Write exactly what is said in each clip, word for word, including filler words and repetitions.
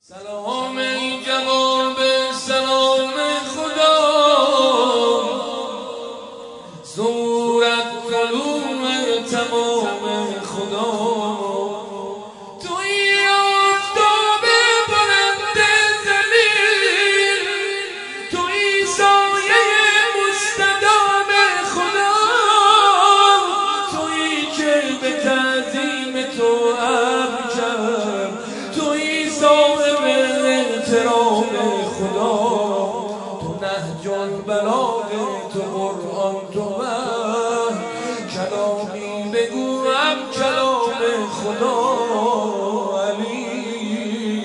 سلام ای جواب سلام خدا، صورت کلوم تمام خدا. توی آفتاب بلند زمین، توی سایه مستدام خدا، توی که به تعظیم تو ابجم، توی صاحب احترام خدا. تو نهج البلاغه، تو قرآن، تو وحی، کلامی بگویم کلام خدا. علی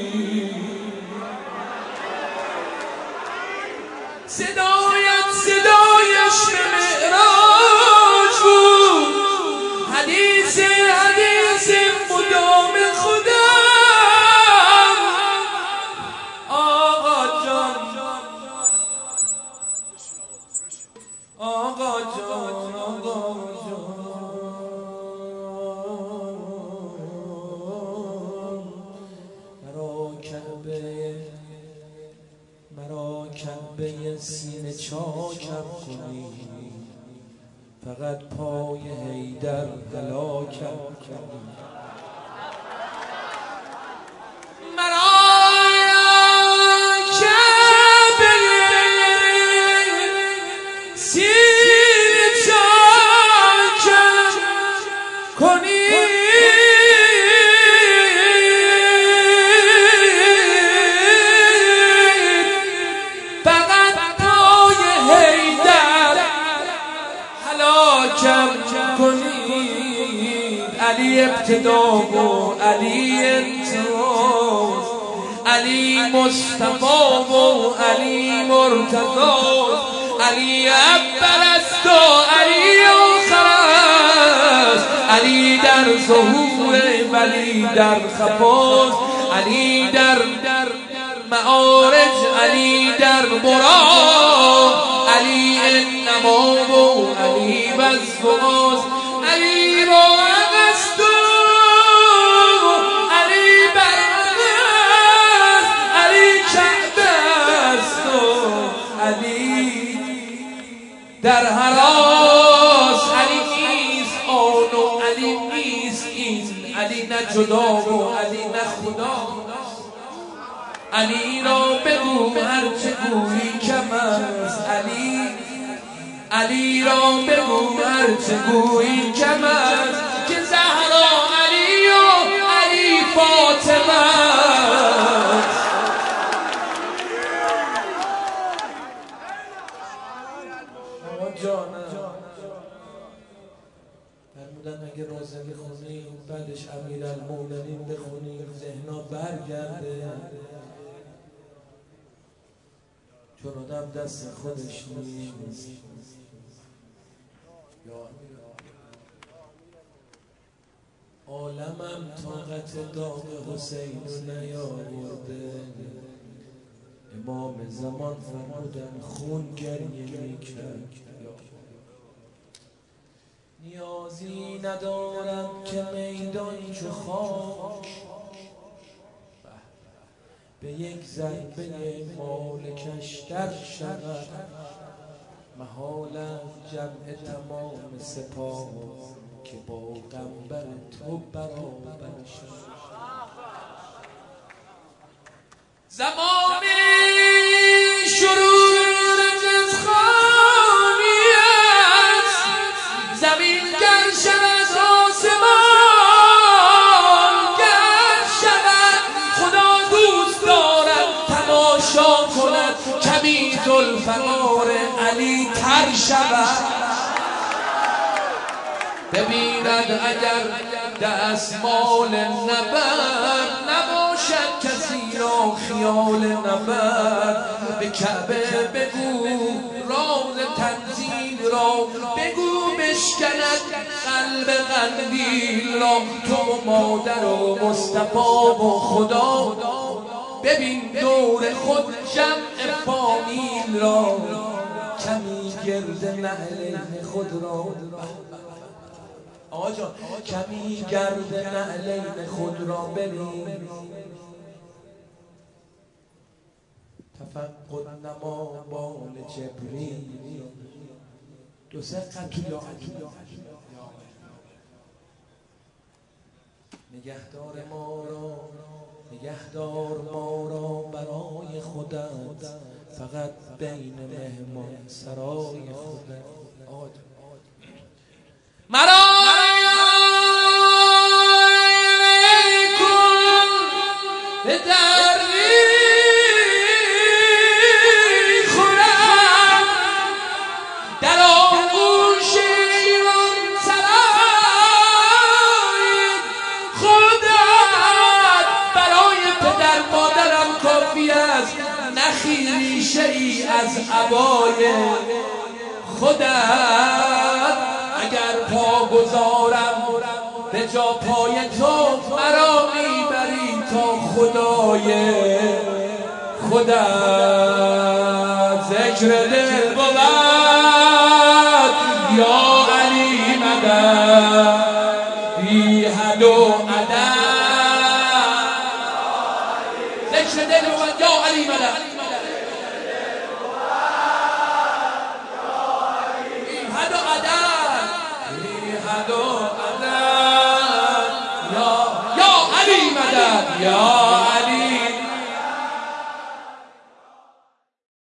صدایت صدایش به معراج بود، حدیث حدیث مدام خدا. آقا جان آقا جان مرا کعبه مرا کعبه سینه چاکم کنی، فقط پای حیدر هلاکم کنی. علی ابتدا و علی انتها، علی مصطفی و علی مرتضی، علی اول است و علی آخر است، علی در ظهور ولی در خفاست، علی در معارج، علی در مراد، علی انما و علی بزغاز، علی با عقست و علی برعقست، علی کعبه است و علی در حراس. علی نیست آن و علی نیست این، علی نه جدا و علی نه خدا. علی را بگو هرچه گویی کم است، علی علی را بگو هرچه گویی کم است، که زهرا علی و علی فاطمه است. آقا جانم فرمودن اگه رازه بخونی بعدش امیرالمومنین بخونی ذهنا برگرده، چون آدم دست خودش نیست. عالمم طاقت داغ حسین رو نیاورده، امام زمان فرمودن خون گریه میکرد. نیازی ندارم که میدان چو خاک به یک ضربه مالکش در شود، محال جمع تمام سپاه که با قنبر تو برابر شد. زمان شروع رجزخانی است، زمین گر شود آسمان گر شود، خدا دوست دارد تماشا کند کمی ذوالفقار علی تر شود. ببیند اگر دستمال نبرد، نباشد کسی را خیال نبرد. به کعبه بگو راز تنزیل را، بگو بشکند قلب قندیل را. تو مادر و مصطفی و خدا، ببین دور خود جمع فامیل را، کمی گرد نعلین خود را. آقا جان کمی گرد نعلین خود را ببین، تفقد نما بال جبریل دو سه قطع یا نگهدار ما را نگهدار ما را برای خودت، فقط بین مهمان سرای خودت. مرا کن به دردی خورم در آغوش ایران سرای خودت. برای پدر مادرم کافی است نخی ریشه ای از عبای خودت. اگر پا گذارم به جا پای تو، مرا میبری تا خدای خودت. ذکر دل بود یا علی مدد.